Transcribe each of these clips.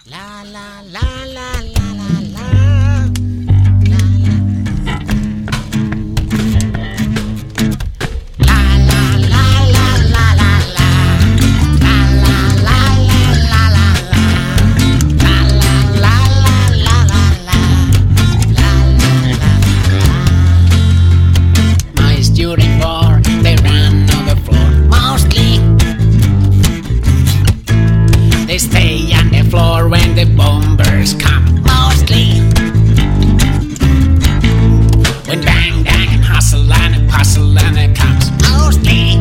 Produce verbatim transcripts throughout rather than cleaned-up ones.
La la la la la la la. La la. La la la la la la la. La la la la la la la. La la la la la la la. La la la la. My student war, they ran on the floor mostly. They stay on the floor when the bombers come, mostly. When bang bang and hustle and puzzle and it comes, mostly.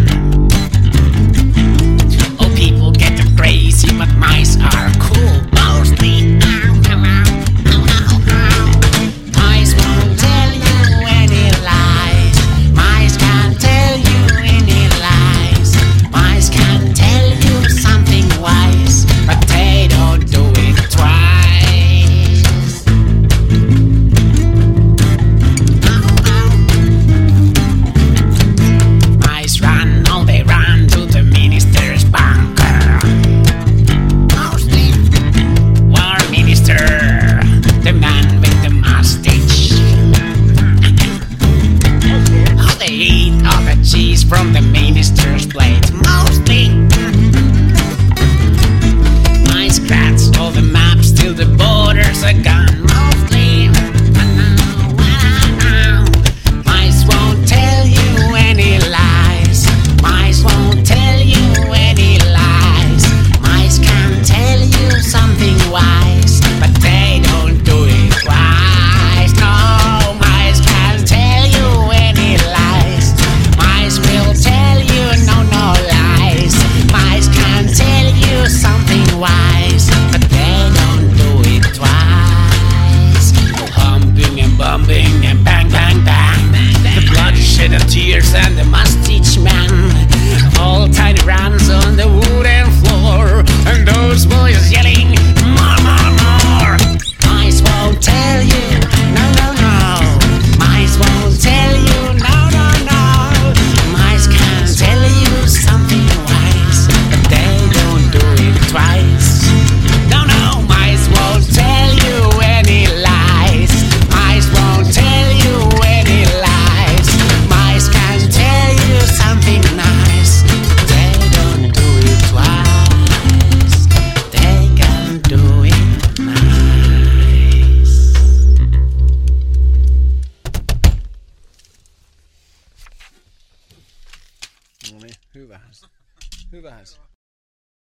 Oh, people get crazy, but mice are cool, mostly. Mice won't tell you any lies. Mice can't tell you any lies. Mice can tell you something wise, but they don't do it twice. Mice run, oh they run to the minister's bunker. Mostly. War minister, the man with the mustache. Oh, they eat all the cheese from the minister's plate. Mostly. Mice scratch all the